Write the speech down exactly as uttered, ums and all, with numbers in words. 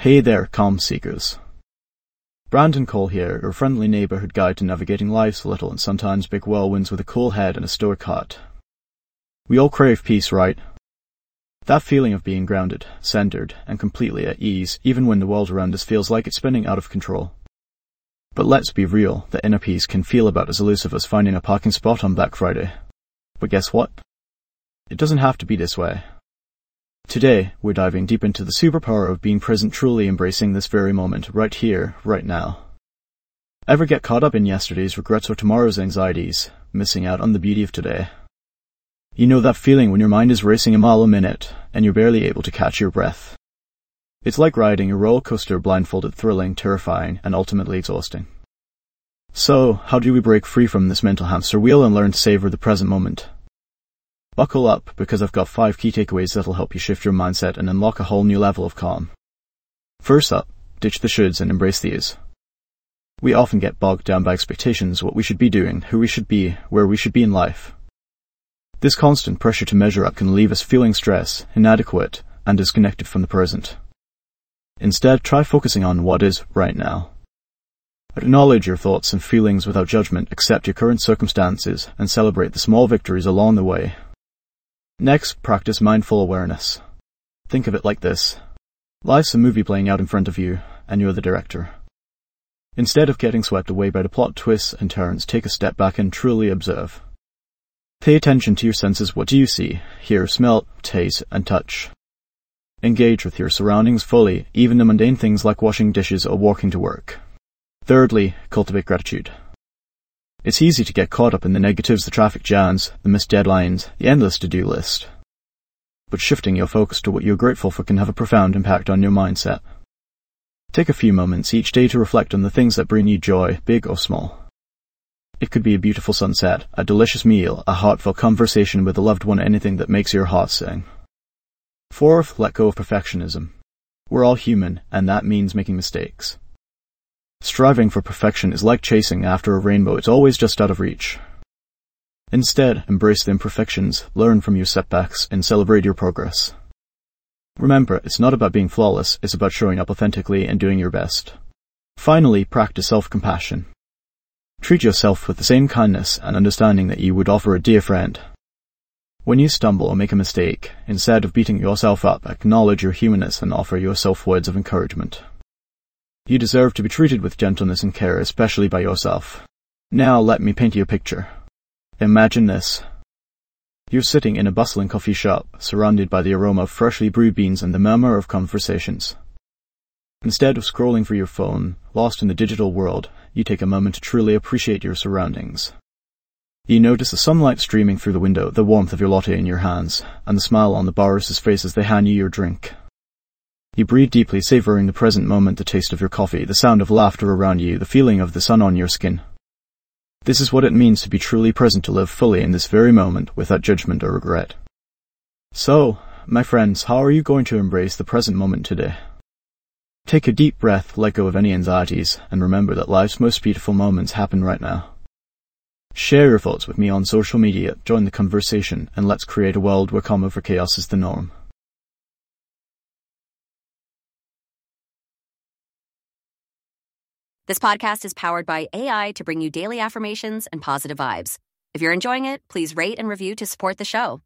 Hey there, calm seekers. Brandon Cole here, your friendly neighborhood guide to navigating life's little and sometimes big whirlwinds with a cool head and a stoic heart. We all crave peace, right? That feeling of being grounded, centered, and completely at ease, even when the world around us feels like it's spinning out of control. But let's be real, the inner peace can feel about as elusive as finding a parking spot on Black Friday. But guess what? It doesn't have to be this way. Today, we're diving deep into the superpower of being present, truly embracing this very moment, right here, right now. Ever get caught up in yesterday's regrets or tomorrow's anxieties, missing out on the beauty of today? You know that feeling when your mind is racing a mile a minute, and you're barely able to catch your breath. It's like riding a roller coaster, blindfolded, thrilling, terrifying, and ultimately exhausting. So, how do we break free from this mental hamster wheel and learn to savor the present moment? Buckle up, because I've got five key takeaways that'll help you shift your mindset and unlock a whole new level of calm. First up, ditch the shoulds and embrace the is. We often get bogged down by expectations, what we should be doing, who we should be, where we should be in life. This constant pressure to measure up can leave us feeling stressed, inadequate, and disconnected from the present. Instead, try focusing on what is right now. Acknowledge your thoughts and feelings without judgment, accept your current circumstances, and celebrate the small victories along the way. Next, practice mindful awareness. Think of it like this. Life's a movie playing out in front of you, and you're the director. Instead of getting swept away by the plot twists and turns, take a step back and truly observe. Pay attention to your senses. What do you see, hear, smell, taste, and touch? Engage with your surroundings fully, even the mundane things like washing dishes or walking to work. Thirdly, cultivate gratitude. It's easy to get caught up in the negatives, the traffic jams, the missed deadlines, the endless to-do list. But shifting your focus to what you're grateful for can have a profound impact on your mindset. Take a few moments each day to reflect on the things that bring you joy, big or small. It could be a beautiful sunset, a delicious meal, a heartfelt conversation with a loved one, anything that makes your heart sing. Fourth, let go of perfectionism. We're all human, and that means making mistakes. Striving for perfection is like chasing after a rainbow. It's always just out of reach. Instead, embrace the imperfections, learn from your setbacks, and celebrate your progress. Remember, it's not about being flawless, it's about showing up authentically and doing your best. Finally, practice self-compassion. Treat yourself with the same kindness and understanding that you would offer a dear friend. When you stumble or make a mistake, instead of beating yourself up, acknowledge your humanness and offer yourself words of encouragement. You deserve to be treated with gentleness and care, especially by yourself. Now let me paint you a picture. Imagine this. You're sitting in a bustling coffee shop, surrounded by the aroma of freshly brewed beans and the murmur of conversations. Instead of scrolling through your phone, lost in the digital world, you take a moment to truly appreciate your surroundings. You notice the sunlight streaming through the window, the warmth of your latte in your hands, and the smile on the barist's face as they hand you your drink. You breathe deeply, savoring the present moment, the taste of your coffee, the sound of laughter around you, the feeling of the sun on your skin. This is what it means to be truly present, to live fully in this very moment without judgment or regret. So, my friends, how are you going to embrace the present moment today? Take a deep breath, let go of any anxieties, and remember that life's most beautiful moments happen right now. Share your thoughts with me on social media, join the conversation, and let's create a world where calm over chaos is the norm. This podcast is powered by A I to bring you daily affirmations and positive vibes. If you're enjoying it, please rate and review to support the show.